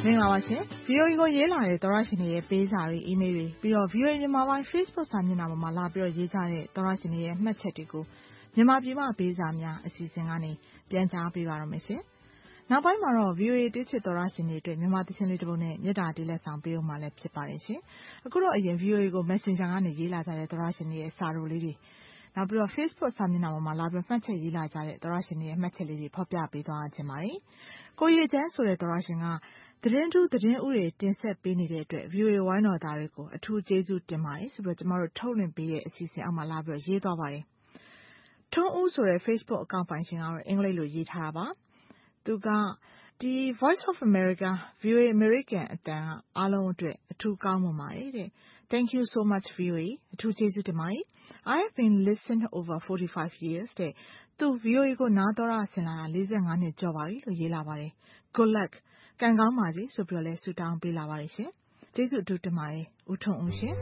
မင်္ဂလာပါရှင် VOA ကိုရေးလာတဲ့သောရရှင်တွေရဲ့ပေးစာတွေ email တွေပြီးတော့ VOA မြန်မာပိုင်း Facebook စာမျက်နှာပေါ်မှာလာပြီးတော့ရေးကြတဲ့သောရရှင်တွေရဲ့မှတ်ချက်တွေကိုမြန်မာပြည်မှာပေးစာများအစီအစဉ်ကနေပြန်ကြားပေးပါရမယ်ရှင်နောက်ပိုင်းမှာတော့ VOA တိချစ်သောရရှင်တွေအတွက်မြန်မာသချင်းလေးတစ်ပုဒ်နဲ့မြတ်တာတေးလက်ဆောင်ပေးဦးမှာလည်းဖြစ်ပါတယ်ရှင်အခုတော့အရင် VOA ကို Messenger ကနေရေးလာကြတဲ့သောရရှင်တွေရဲ့စာတို့လေးတွေနောက်ပြီးတော့ Facebook စာမျက်နှာပေါ်မှာလာပြီးမှတ်ချက်ရေးလာကြတဲ့သောရရှင်တွေရဲ့မှတ်ချက်လေးတွေဖော်ပြပေးသွားခြင်းပါတယ်ကိုရီချမ်းဆိုတဲ့သောရရှင်ကသတင်းထူးသတင်းဥတွေတင်ဆက်ပေးနေတဲ့အတွက် VOA ဝိုင်းတော်သားတွေကိုအထူးကျေးဇူးတင်ပါတယ်ဆိုတော့ကျမတို့ထုတ်လွှင့်ပေးတဲ့အစီအစဉ်အောက်မှာလာပြီးရေးသွားပါတယ်ထုံးဦးဆိုတဲ့ Facebook အကောင့်ပိုင်ရှင်ကတော့အင်္ဂလိပ်လိုရေးထားတာပါသူကဒီ Voice of America VOA American အတန်ကအားလုံးအတွက်အထူးကောင်းမွန်ပါတယ်တဲ့ Thank you so much VOA အထူးကျေးဇူးတင်ပါတယ် I have been listened over 45 years တဲ့သူ VOA ကိုနားတော်ရဆင်လာတာ45နှစ်ကျော်ပါပြီလို့ရေးလာပါတယ် Good luck ကံကောင်းပါစေဆိုပြီးတော့လဲဆုတောင်းပေးလာပါတယ်ရှင်ကျေးဇူးအထူးတင်ပါတယ်ဦးထွန်းဦးရှင်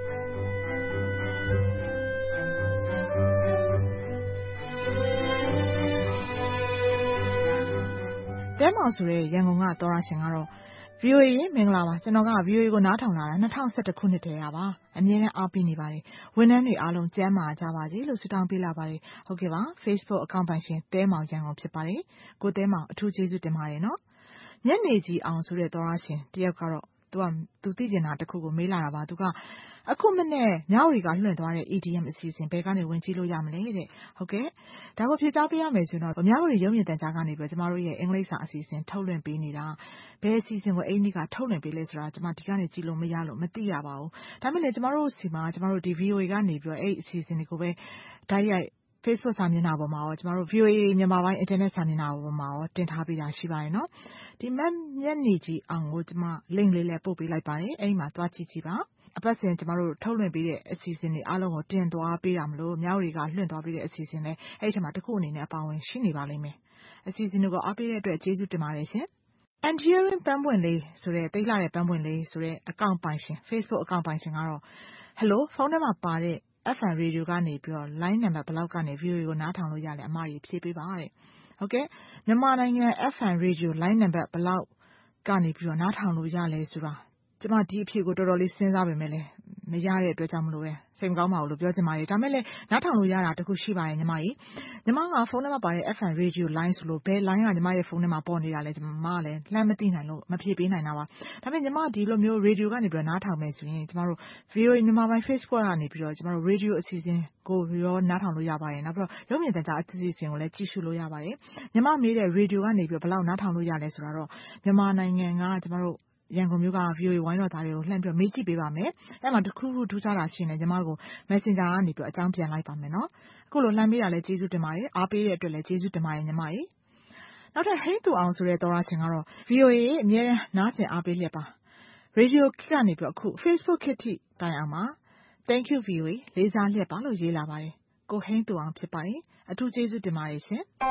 တဲမောင်ဆိုတဲ့ရန်ကုန်ကသောရရှင်ကတော့ VOA မင်္ဂလာပါကျွန်တော်က VOA ကိုနားထောင်လာတာ2011ခုနှစ်တည်းကပါအမြဲတမ်းအားပေးနေပါတယ်ဝန်ထမ်းတွေအားလုံးကျန်းမာကြပါစေလို့ဆုတောင်းပေးလာပါတယ်ဟုတ်ကဲ့ပါ Facebook အကောင့်ပိုင်ရှင်တဲမောင်ရန်ကုန်ဖြစ်ပါတယ်ကိုတဲမောင်အထူးကျေးဇူးတင်ပါတယ်နော်ညနေကြီးအောင်ဆိုတဲ့သောရရှင်တယောက်ကတော့သူသိကျင်တာတစ်ခုကိုမေးလာတာပါသူကအခုမနေ့ညဝရီကလွှင့်သွားတဲ့ EDM အစီအစဉ်ဘယ်ကနေဝင်ကြည့်လို့ရမလဲတဲ့ဟုတ်ကဲ့ဒါကိုဖြေကြားပေးရမယ်ဆိုတော့ညဝရီရုံးမြင့်တန်ကြားကနေပြီးကျမတို့ရဲ့အင်္ဂလိပ်စာအစီအစဉ်ထုတ်လွှင့်ပေးနေတာဘယ်အစီအစဉ်ကိုအိန္ဒိကထုတ်လွှင့်ပေးလဲဆိုတာကျမဒီကနေကြည့်လို့မရလို့မသိရပါဘူးဒါပေမဲ့လည်းကျမတို့စီမှာကျမတို့ဒီ VOA ကနေပြီးတော့အဲ့အစီအစဉ်တွေကိုပဲတိုက်ရိုက်Facebook စာမျက်နှာပေါ်မှာရောကျမတို့ VOA မြန်မာပိုင်း Internet စာမျက်နှာပေါ်မှာရောတင်ထားပေးတာရှိပါတယ်နော်ဒီမျက်နေကြီးအောင်ကိုကျမ link လေးလည်းပို့ပေးလိုက်ပါတယ်အဲ့မှာသွားကြည့်ကြည့်ပါအပတ်စဉ်ကျမတို့ထုတ်လွှင့်ပေးတဲ့အစီအစဉ်တွေအားလုံးကိုတင်သွားပေးတာမလို့မြောက်ရီကလွှင့်သွားပေးတဲ့အစီအစဉ်လည်းအဲ့ဒီမှာတစ်ခုအနေနဲ့အပါဝင်ရှိနေပါလိမ့်မယ်အစီအစဉ်တွေကိုအားပေးတဲ့အတွက်ကျေးဇူးတင်ပါတယ်ရှင်And hearing ပန်းပွင့်လေးဆိုတဲ့တိတ်လာတဲ့ပန်းပွင့်လေးဆိုတဲ့အကောင့်ပိုင်ရှင် Facebook အကောင့်ပိုင်ရှင်ကတော့ Hello ဖုန်းထဲမှာပါတဲ့ FM radio ကနေပြီးတော့ line number ဘယ်လောက်ကနေ VOA ကိုနားထောင်လို့ရလဲအမကြီးဖြေပေးပါတဲ့ဟုတ်ကဲ့မြန်မာနိုင်ငံ FM radio line number ဘယ်လောက်ကနေပြီးတော့နားထောင်လို့ရလဲဆိုတာကျမဒီအဖြေကိုတော်တော်လေးစဉ်းစားပေမဲ့လည်းမရတဲ့အတွက်ကြောင့်မလို့ပဲစိတ်မကောင်းပါဘူးလို့ပြောချင်ပါတယ်ဒါမဲ့လည်းနားထောင်လို့ရတာတခုရှိပါတယ်ညီမကြီးညီမကဖုန်းထဲမှာပါတဲ့ FM radio line ဆိုလို့ဘယ် line ကညီမရဲ့ဖုန်းထဲမှာပေါ်နေတာလဲညီမကလည်းလှမ်းမသိနိုင်လို့မဖြေပေးနိုင်တာပါဒါပေမဲ့ညီမဒီလိုမျိုး radio ကနေပြီးတော့နားထောင်မယ်ဆိုရင်ကျမတို့ VOA မြန်မာပိုင်း Facebook ကနေပြီးတော့ကျမတို့ radio အစီအစဉ်ကိုရောနားထောင်လို့ရပါတယ်နောက်ပြီးတော့ရုပ်မြင်သံကြားအစီအစဉ်ကိုလည်းကြည့်ရှုလို့ရပါတယ်ညီမမေးတဲ့ radio ကနေပြီးတော့ဘယ်လောက်နားထောင်လို့ရလဲဆိုတော့မြန်မာနိုင်ငံကကျမတို့ရန်ကုန်မြို့က VOA ဝိုင်းတော်သားတွေကိုလှမ်းပြီးမေးကြည့်ပေးပါမယ်။အဲ့မှာတစ်ခုခုထူးခြားတာရှိရင်လည်းညီမကို Messenger ကနေပြီးအကြောင်းပြန်လိုက်ပါမယ်နော်။အခုလိုလှမ်းပေးတာလည်းကျေးဇူးတင်ပါတယ်။အားပေးတဲ့အတွက်လည်းကျေးဇူးတင်ပါတယ်ညီမကြီး။နောက်ထပ်ဟိန်းသူအောင်ဆိုတဲ့သောရရှင်ကတော့ VOA ရဲ့အမြဲတမ်းနားဆင်အားပေးလျက်ပါ။ Radio ခေတ်ကနေပြီးအခု Facebook ခေတ်ထိတိုင်အောင်ပါ။ Thank you VOA လေးစားလျက်ပါလို့ရေးလာပါတယ်။ကိုဟိန်းသူအောင်ဖြစ်ပါတယ်။အထူးကျေးဇူးတင်ပါတယ်ရှင်။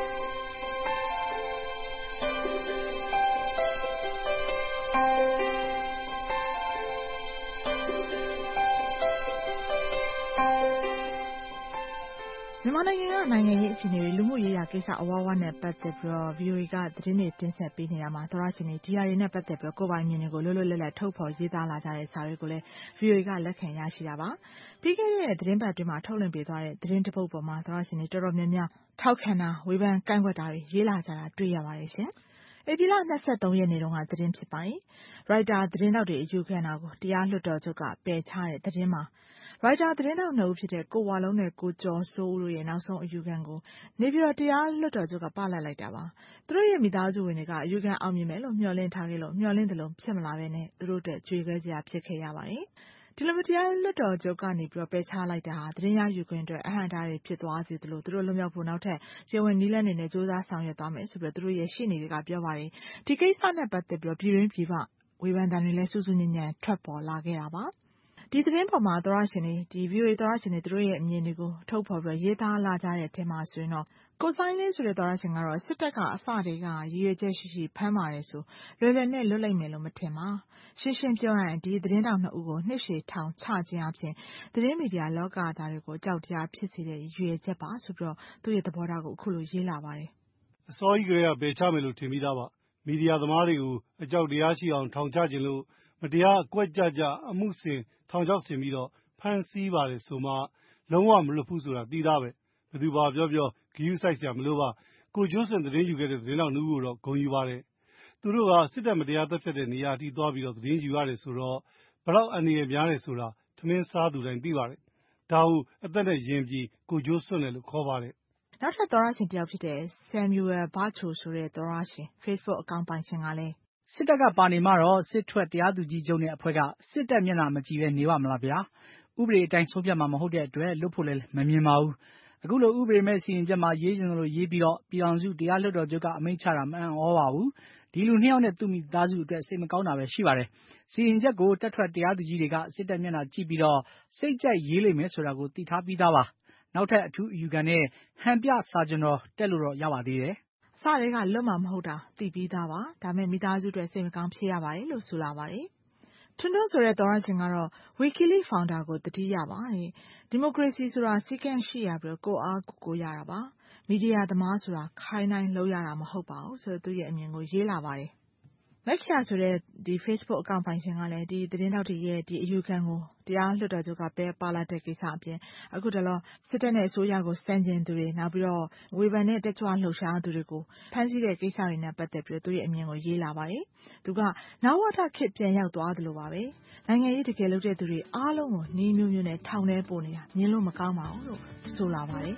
မြန်မာနိုင်ငံကနိုင်ငံရေးအခြေအနေတွေလူမှုရေးရာကိစ္စအဝဝနဲ့ပတ်သက်ပြီးတော့ VOA ကသတင်းတွေတင်ဆက်ပေးနေတာမှာသောရရှင်တွေဒီဟာတွေနဲ့ပတ်သက်ပြီးတော့ကိုယ်ပိုင်မြင်တွေကိုလွတ်လွတ်လပ်လပ်ထုတ်ဖော်ရေးသားလာကြတဲ့စာတွေကိုလည်း VOA ကလက်ခံရရှိတာပါပြီးခဲ့တဲ့သတင်းပတ်အတွင်းမှာထုတ်လွှင့်ပေးသွားတဲ့သတင်းတစ်ပုဒ်ပေါ်မှာသောရရှင်တွေတော်တော်များများထောက်ခံတာဝေဖန်ကန့်ကွက်တာတွေရေးလာကြတာတွေ့ရပါတယ်ရှင်ဧပြီလ23ရက်နေ့တုန်းကသတင်းဖြစ်ပါတယ်ရိုက်တာသတင်းတောက်တွေအယူခံတာကိုတရားလွှတ်တော်ချုပ်ကပယ်ချတဲ့သတင်းမှာရိုက်တာသတင်းတောက်2ဦးဖြစ်တဲ့ကိုဝါလုံးနဲ့ကိုကျော်စိုးဦးတို့ရဲ့နောက်ဆုံးအယူခံကိုနေပြည်တော်တရားလွှတ်တော်ချုပ်ကပလတ်လိုက်တာပါသူတို့ရဲ့မိသားစုဝင်တွေကအယူခံအောင်မြင်မယ်လို့မျှော်လင့်ထားခဲ့လို့မျှော်လင့်တယ်လို့ဖြစ်မလာဘဲနဲ့သူတို့အတွက်ကြွေခဲစရာဖြစ်ခဲ့ရပါတယ်ဒီလိုတရားလွှတ်တော်ချုပ်ကနေပြီးတော့ပယ်ချလိုက်တာဟာသတင်းရယူခွင့်အတွက်အဟန့်အတားတွေဖြစ်သွားစေသလိုသူတို့လွတ်မြောက်ဖို့နောက်ထပ်ကျေဝန်နီးလန်းတွေနဲ့စူးစမ်းဆောင်ရွက်သွားမယ်ဆိုပြီးသူတို့ရဲ့ရှေ့နေတွေကပြောပါတယ်ဒီကိစ္စနဲ့ပတ်သက်ပြီးတော့ပြည်တွင်းပြည်ပဝေဖန်တန်တွေလည်းစူးစူးညံ့ညံ့ထွက်ပေါ်လာခဲ့တာပါဒီသတင်းပေါ်မှာသောရရှင်တွေဒီ VOA သောရရှင်တွေသူတို့ရဲ့အမြင်တွေကိုထုတ်ဖော်ပြီးရေးသားလာကြတဲ့အထက်မှာဆိုရင်တော့ကိုဆိုင်လင်းဆိုတဲ့သောရရှင်ကတော့စစ်တပ်ကအစတည်းကရည်ရွယ်ချက်ရှိရှိဖမ်းပါတယ်ဆိုလွယ်လွယ်နဲ့လွတ်လိုက်မယ်လို့မထင်ပါရှင်းရှင်းပြောရရင်ဒီသတင်းတောက်2ဦးကိုနှစ်ရှည်ထောင်ချခြင်းအပြင်သတင်းမီဒီယာလောကသားတွေကိုကြောက်တရားဖြစ်စေတဲ့ရည်ရွယ်ချက်ပါဆိုပြီးတော့သူ့ရဲ့သဘောထားကိုအခုလိုရေးလာပါတယ်အစောကြီးကလေးကပယ်ချမယ်လို့ထင်ပြီးသားပါမီဒီယာသမားတွေကိုအကြောက်တရားရှိအောင်ထောင်ချခြင်းလို့မတရားအကွက်ကြကြအမှုဆင်ထောင်ချောက်ဆင်ပြီးတော့ဖမ်းဆီးပါတယ်ဆိုမှလုံးဝမလွတ်ဘူးဆိုတာသိသားပဲဘယ်သူပါပြောပြောဂရုစိုက်စရာမလိုပါကိုကျိုးစင်သတင်းယူခဲ့တဲ့သတင်းတော်နှူးကိုတော့ဂုဏ်ယူပါတယ်သူတို့ကစစ်တပ်မတရားတပ်ဖြတ်တဲ့နေရာအထိသွားပြီးတော့သတင်းယူရတယ်ဆိုတော့ဘလောက်အန္တရာယ်များတယ်ဆိုတာထမင်းစားသူတိုင်းသိပါတယ်ဒါဟုအသက်နဲ့ရင်ပြီးကိုကျိုးစွန့်တယ်လို့ခေါ်ပါတယ်နောက်ထပ်သောရရှင်တယောက်ဖြစ်တဲ့ Samuel Bacho ဆိုတဲ့သောရရှင် Facebook အကောင့်ပိုင်ရှင်ကလည်းစစ်တပ်ကပါနေမှတော့စစ်ထွက်တရားသူကြီးချုပ်နဲ့အဖွဲ့ကစစ်တပ်မျက်နှာမကြည့်ပဲနေပါမလားဗျာဥပဒေအတိုင်းဆုံးဖြတ်မှာမဟုတ်တဲ့အတွက်လွတ်ဖို့လည်းမမြင်ပါဘူးအခုလိုဥပဒေမဲ့စီရင်ချက်မှာရေးချင်လို့ရေးပြီးတော့ပြည်အောင်စုတရားလွှတ်တော်ချုပ်ကအမိန့်ချတာမအံ့ဩပါဘူးဒီလူနှစ်ယောက်နဲ့သူ့မိသားစုအတွက်စိတ်မကောင်းတာပဲရှိပါတယ်စီရင်ချက်ကိုတပ်ထွက်တရားသူကြီးတွေကစစ်တပ်မျက်နှာကြည့်ပြီးတော့စိတ်ကြိုက်ရေးလိမ့်မယ်ဆိုတာကိုသိထားပြီးသားပါနောက်ထပ်အထူးအယူခံနဲ့ဟန်ပြစာကျွန်တော်တက်လို့တော့ရပါသေးတယ်စတဲ့ကလွတ်မှာမဟုတ်တာသိပြီးသားပါဒါပေမဲ့မိသားစုအတွက်စိတ်မကောင်းဖြစ်ရပါတယ်လို့ဆိုလာပါတယ်ထွန်းထွန်းဆိုတဲ့သောရရှင်ကတော့ Wikileaks founder ကိုတတိယပါတယ်ဒီမိုကရေစီဆိုတာစီကံရှိရပြီးကိုအားကိုရတာပါမီဒီယာသမားဆိုတာခိုင်းတိုင်းလုပ်ရတာမဟုတ်ပါဘူးဆိုတော့သူရဲ့အမြင်ကိုရေးလာပါတယ်မက်ချာဆိုတဲ့ဒီ Facebook အကောင့်ပိုင်ရှင်ကလည်းဒီသတင်းတောက်တွေရဲ့ဒီအယူခံကိုတရားလွှတ်တော်ချုပ်ကပဲပါလာတဲ့ကိစ္စအပြင်အခုတလောစစ်တပ်နဲ့အစိုးရကိုစန့်ကျင်သူတွေနောက်ပြီးတော့ဝေဖန်တဲ့တက်ကြွလှုပ်ရှားသူတွေကိုဖမ်းဆီးတဲ့ကိစ္စတွေနဲ့ပတ်သက်ပြီးသူရဲ့အမြင်ကိုရေးလာပါတယ်သူကနောက်ဝထခေတ်ပြန်ရောက်သွားသလိုပါပဲနိုင်ငံရေးတကယ်လုပ်တဲ့သူတွေအားလုံးကိုနှီးမျိုးမျိုးနဲ့ထောင်ထဲပို့နေတာမြင်လို့မကောင်းပါဘူးလို့ဆိုလာပါတယ်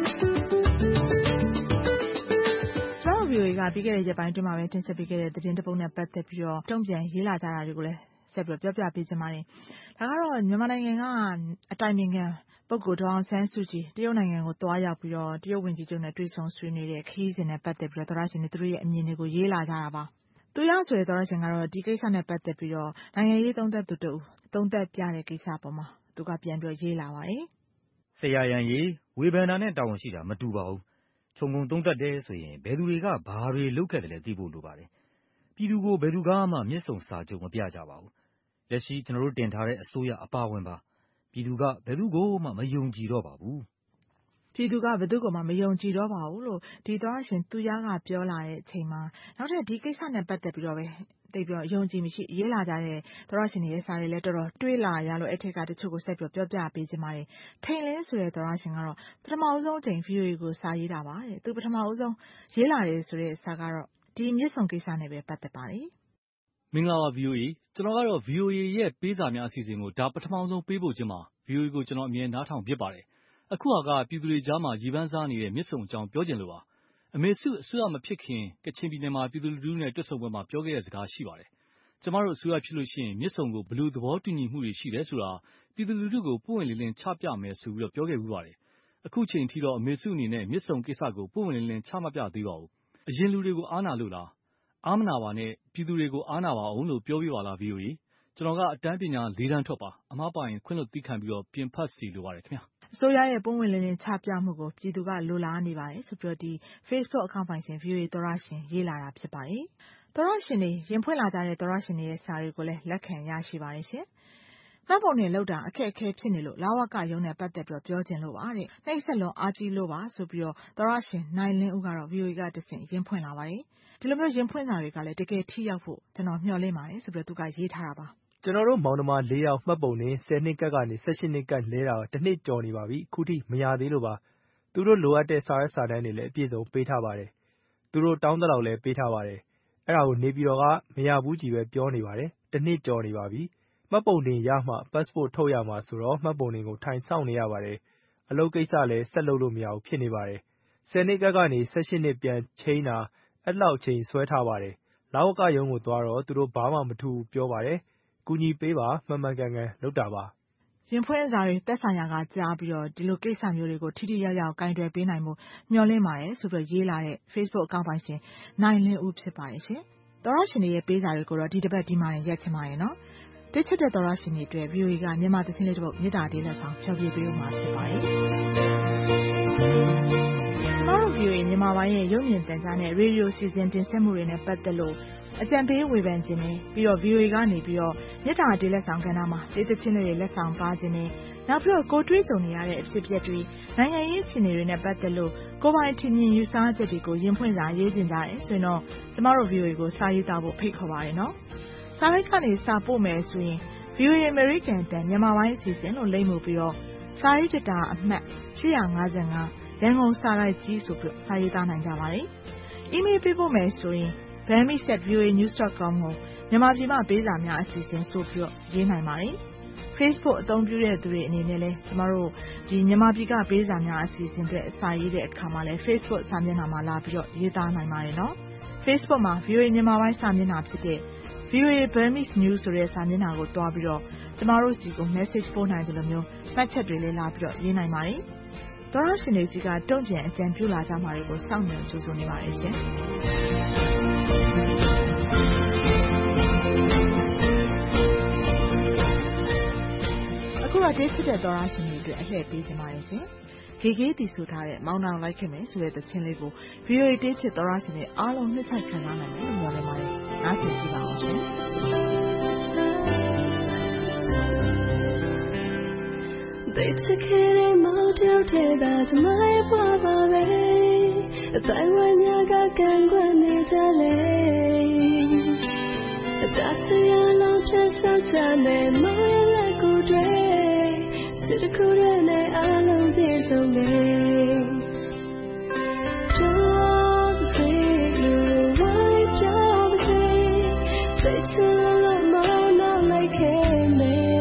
VOA ကပြီးခဲ့တဲ့ရက်ပိုင်းအတွင်းမှာပဲတင်ဆက်ပေးခဲ့တဲ့သတင်းတစ်ပုဒ်နဲ့ပတ်သက်ပြီးတော့တုံ့ပြန်ရေးလာကြတာတွေကိုလည်းဆက်ပြီးပြောပြပေးချင်ပါတယ်။ဒါကတော့မြန်မာနိုင်ငံကအတိုင်ပင်ခံပုဂ္ဂိုလ်ဒေါ်အောင်ဆန်းစုကြည်တရုတ်နိုင်ငံကိုသွားရောက်ပြီးတော့တရုတ်ဝန်ကြီးချုပ်နဲ့တွေ့ဆုံဆွေးနွေးတဲ့ခရီးစဉ်နဲ့ပတ်သက်ပြီးတော့သောရရှင်တွေသူတို့ရဲ့အမြင်တွေကိုရေးလာကြတာပါ။သူရဆိုတဲ့သောရရှင်ကတော့ဒီကိစ္စနဲ့ပတ်သက်ပြီးတော့နိုင်ငံရေးသုံးသပ်သူတို့သုံးသပ်ပြတဲ့ကိစ္စပေါ်မှာသူကပြန်ပြီးရေးလာပါတယ်။ဆရာရန်ကြီးဝေဖန်တာနဲ့တာဝန်ရှိတာမတူပါဘူး။ခြုံငုံသုံးသပ်တယ်ဆိုရင်ဘယ်သူတွေကဘာတွေလုပ်ခဲ့တယ်လဲသိဖို့လိုပါတယ်။ပြည်သူကိုဘယ်သူကမှမျက်စုံစာချုပ်မပြကြပါဘူး။လက်ရှိကျွန်တော်တို့တင်ထားတဲ့အစိုးရအပါဝင်ပါ။ပြည်သူကဘယ်သူကိုမှမယုံကြည်တော့ပါဘူး။ပြည်သူကဘယ်သူကိုမှမယုံကြည်တော့ပါဘူးလို့ဒီသောရရှင်သူရကပြောလာတဲ့အချိန်မှာနောက်ထပ်ဒီကိစ္စနဲ့ပတ်သက်ပြီးတော့ပဲတိတ်ပြီးတော့ယုံကြည်မရှိရေးလာကြတဲ့သောရရှင်ရဲ့စာတွေလည်းတော်တော်တွေးလာရလို့အဲ့ထက်ကတချို့ကိုဆက်ပြီးပြောပြပေးချင်ပါတယ်ထိန်လင်းဆိုတဲ့သောရရှင်ကတော့ပထမအဆုံးအချိန် VOA ကိုစာရေးတာပါတဲ့သူပထမအဆုံးရေးလာတယ်ဆိုတဲ့စာကတော့ဒီမြစ်ဆုံကိစ္စနဲ့ပဲပတ်သက်ပါတယ်မင်္ဂလာပါ VOA ကျွန်တော်ကတော့ VOA ရဲ့ပေးစာများအစီအစဉ်ကိုဒါပထမဆုံးပေးဖို့ခြင်းမှာ VOA ကိုကျွန်တော်အမြဲနားထောင်ဖြစ်ပါတယ်အခုကပြည်သူတွေကြားမှာရေပန်းစားနေတဲ့မြစ်ဆုံအကြောင်းပြောချင်လို့ပါအမေစုအစိုးရမဖြစ်ခင်ကချင်ပြည်နယ်မှာပြည်သူလူထုနဲ့တွေ့ဆုံပွဲမှာပြောခဲ့တဲ့စကားရှိပါတယ်ကျမတို့အစိုးရဖြစ်လို့ရှိရင်မြစ်ဆုံကိုဘယ်လိုသဘောတူညီမှုတွေရှိတယ်ဆိုတာပြည်သူလူထုကိုပွင့်ဝင်လင်းလင်းချပြမယ်ဆိုပြီးတော့ပြောခဲ့ဘူးပါတယ်အခုချိန်ထိတော့အမေစုအနေနဲ့မြစ်ဆုံကိစ္စကိုပွင့်ဝင်လင်းလင်းချမပြသေးပါဘူးအရင်လူတွေကိုအားနာလို့လားအားမနာပါနဲ့ပြည်သူတွေကိုအားနာပါအောင်လို့ပြောပြပါလား VOA ကျွန်တော်ကအတန်းပညာ၄တန်းထွက်ပါအမှားပါရင်ခွင့်လွှတ်သီးခံပြီးတော့ပြင်ဖတ်စီလိုပါတယ်ခင်ဗျာအစိုးရရဲ့ပုံဝင်လင်းလင်းချပြမှုကိုပြည်သူကလိုလားနေပါတယ်ဆိုပြီးတော့ဒီ Facebook အကောင့်ပိုင်ရှင် VOA သောရရှင်ရေးလာတာဖြစ်ပါတယ်သောရရှင်တွေရင်ဖွင့်လာကြတဲ့သောရရှင်တွေရဲ့စာတွေကိုလည်းလက်ခံရရှိပါတယ်ရှင်မှတ်ပုံတင်လောက်တာအခက်အခဲဖြစ်နေလို့လာဝကရုံးနဲ့ပတ်သက်ပြီးပြောချင်လို့ပါတဲ့နှိမ့်ဆက်လွန်အားကြီးလို့ပါဆိုပြီးတော့သောရရှင်နိုင်လင်းဦးကတော့ VOA ကတဆင့်ရင်ဖွင့်လာပါတယ်ဒီလိုမျိုးရင်ဖွင့်တာတွေကလည်းတကယ်ထိရောက်ဖို့ကျွန်တော်မျှော်လင့်ပါတယ်ဆိုပြီးတော့သူကရေးထားတာပါကျွန်တော်တို့မောင်နှမ၄ယောက်မှတ်ပုံတင်10နှစ်ကပ်ကနေ18နှစ်ကပ်လဲတာတစ်နှစ်ကျော်နေပါပြီခုထိမရသေးလို့ပါသူတို့လိုအပ်တဲ့စာရွက်စာတမ်းတွေလည်းအပြည့်စုံပေးထားပါတယ်သူတို့တောင်းတလောက်လည်းပေးထားပါတယ်အဲ့ဒါကိုနေပြည်တော်ကမရဘူးကြီးပဲပြောနေပါတယ်တစ်နှစ်ကျော်နေပါပြီမှတ်ပုံတင်ရမှ passport ထုတ်ရမှာဆိုတော့မှတ်ပုံတင်ကိုထိုင်ဆောင်နေရပါတယ်အလုပ်ကိစ္စလည်းဆက်လုပ်လို့မရဘူးဖြစ်နေပါတယ်10နှစ်ကပ်ကနေ18နှစ်ပြန်ချိန်တာအဲ့လောက်ချိန်ဆွဲထားပါတယ်လာဝကရုံးကိုသွားတော့သူတို့ဘာမှမထူးပြောပါတယ်ကူညီပေးပါမှန်မှန်ကန်ကန်လုပ်တာပါရင်ဖွင့်စာတွေတက်ဆိုင်ရာကကြားပြီးတော့ဒီလိုကိစ္စမျိုးတွေကိုထိထိရောက်ရောက်ကင်တွယ်ပေးနိုင်မှုမျှော်လင့်ပါတယ်ဆိုပြီးရေးလာတဲ့ Facebook အကောင့်ပိုင်ရှင်နိုင်လင်းဦးဖြစ်ပါတယ်ရှင်သောရရှင်တွေရဲ့ပေးစာတွေကိုတော့ဒီတစ်ပတ်ဒီမှာရက်ချင်ပါတယ်နော်တိတ်ချက်တဲ့သောရရှင်တွေအတွက် VOA ကမြန်မာသင်းလေးတစ်ပုဒ်မြေတားလေးလက်ဆောင်ဖြောပြပေးဦးမှာဖြစ်ပါတယ်ကျမတို့ VOA မြန်မာပိုင်းရဲ့ရုပ်မြင်သံကြားနဲ့ရေဒီယိုစီစဉ်တင်ဆက်မှုတွေနဲ့ပတ်သက်လို့အကြံပေးဝေဖန်ခြင်းနဲ့ပြီးတော့ VOA ကနေပြီးတော့မြေတားလေးလက်ဆောင်ကဏ္ဍမှာဒေသချင်းတွေလက်ဆောင်ပါခြင်းနဲ့နောက်ပြီးတော့ကိုတွေးကြုံနေရတဲ့အဖြစ်အပျက်တွေနိုင်ငံရေးအခြေအနေတွေနဲ့ပတ်သက်လို့ကိုယ်ပိုင်ထင်မြင်ယူဆချက်တွေကိုရင်ဖွင့်စာရေးကျင်ကြတယ်ဆိုရင်တော့ကျမတို့ VOA ကိုစာရေးသားဖို့ဖိတ်ခေါ်ပါတယ်နော်စာရိုက်ကနေစာပို့မယ်ဆိုရင် VOA American တန်မြန်မာပိုင်းအစီအစဉ်လို့လိမ့်မှုပြီးတော့စာရေးတတာအမှတ်855ရန်ကုန်စာရိုက်ကြီးဆိုပြီးစာရေးသားနိုင်ကြပါတယ်။ email ပေးပို့မယ်ဆိုရင် bami@voanews.com ကိုမြန်မာပြည်မှာပေးစာများအစီအစဉ်ဆိုပြီးရေးနိုင်ပါတယ်။ Facebook အသုံးပြုတဲ့သူတွေအနေနဲ့လည်းကျမတို့ဒီမြန်မာပြည်ကပေးစာများအစီအစဉ်တွေစာရေးတဲ့အခါမှာလည်း Facebook စာမျက်နှာမှာလာပြီးတော့ရေးသားနိုင်ပါတယ်နော်။ Facebook မှာ VOA မြန်မာပိုင်းစာမျက်နှာဖြစ်တဲ့ VOA Burmese News ဆိုတဲ့စာမျက်နှာကိုတွားပြီးတော့ကျမတို့စီကို message ပို့နိုင်တယ်လို့မျိုးမှတ်ချက်တွေလည်းလာပြီးတော့ရေးနိုင်ပါတယ်။သောရရှင်တွေစီကတုံ့ပြန်အကြံပြုလာကြမှာတွေကိုစောင့်မျှော်ကြိုးစားနေပါတယ်ရှင်။အခုတော့ဒေးဖြစ်တဲ့သောရရှင်တွေအတွက်အလှည့်ပေးကြပါရစေ။ဂေဂေးတီဆိုထားတဲ့မောင်းနှောင်းလိုက်ခင်မယ်ဆိုတဲ့သချင်းလေးကို VOA ဒေးဖြစ်သောရရှင်တွေအားလုံးနှစ်ချိုက်ခံစားနိုင်မယ်လို့မျှော်လင့်ပါတယ်။နားဆင်ကြပါအောင်ရှင်။ They took it in motel that my papa way. I when you got gang when it's a lay. That's the yellow just so time my like good day. To the cool and I love this on me. Job say you white job say. They tell a more not like him.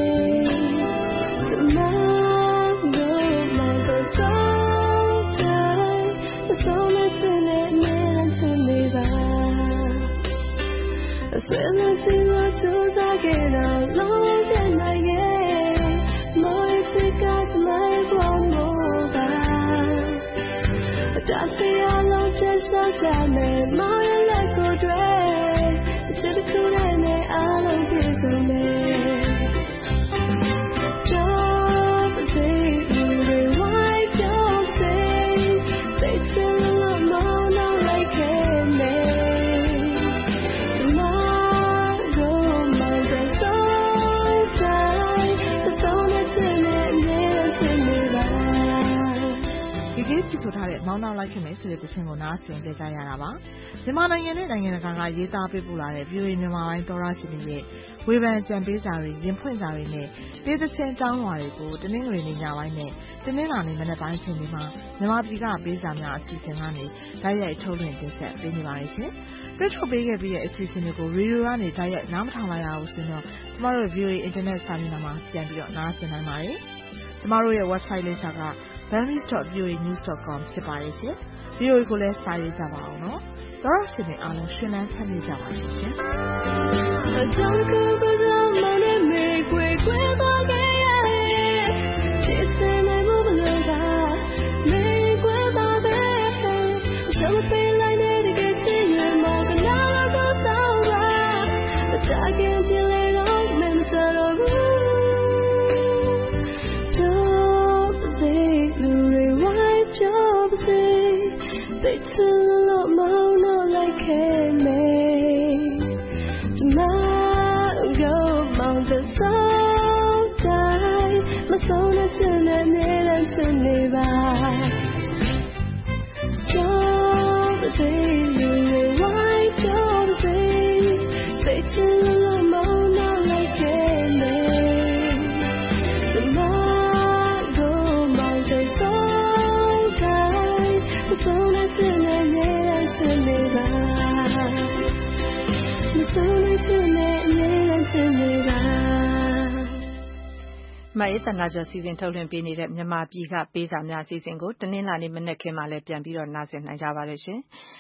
When I see what you're talking along and I get more because my one more back. That's the yellow just so time my like a dress. It's the cool and I don't feel so bad. Job say you the white job say they tell a more not like me. ဆိုထားတဲ့မောင်းနှောင်းလိုက်ခင်မယ်ဆိုတဲ့သချင်းကိုနားဆင်ကြကြရတာပါမြန်မာနိုင်ငံနဲ့နိုင်ငံတကာကရေးသားပေးပို့လာတဲ့ VOA မြန်မာပိုင်းသောရရှိတွေရဲ့ဝေဖန်ကြံပေးစာတွေရင်ဖွင့်စာတွေနဲ့ဒေသချင်းတောင်းလွှာတွေကိုတနင်္ဂနွေနေ့ညပိုင်းနဲ့တနင်္လာနေ့မနက်ပိုင်းချိန်တွေမှာမြန်မာပြည်ကပေးစာများအစီအစဉ်ကနေတိုက်ရိုက်ထုတ်လွှင့်တင်ဆက်ပေးနေပါတယ်ရှင်ပြထုတ်ပေးခဲ့ပြီးတဲ့အစီအစဉ်တွေကိုရေဒီယိုကနေတိုက်ရိုက်နားမထောင်လိုက်ရဘူးဆိုတော့ကျမတို့ VOA Internet စာမျက်နှာမှာပြန်ပြီးတော့နားဆင်နိုင်ပါတယ်ကျမတို့ရဲ့ website လိပ်စာကburmese.voanews.com ဖြစ်ပါတယ်ရှင်။ VOA ကိုလည်းစာရေးကြပါအောင်နော်။သောရရှင်တွေအားလုံးရှင်လန်းချမ်းမြေ့ကြပါစေရှင် They tell a more not like me. Tomorrow go on the soul die. My soul is in the net and to me by. Job say you white job say. They tell a more not like me. Tomorrow go on the soul die. My soul is in the net and to me by. My soul is in the net and to me by. မအေးတန်ကကျော်စီစဉ်ထုတ်လွှင့်ပေးနေတဲ့မြန်မာပြည်ကပေးစာများအစီအစဉ်ကိုတနင်္လာနေ့မနက်ခင်းမှာလည်းပြန်ပြီးတော့နားဆင်နိုင်ကြပါတယ်ရှင်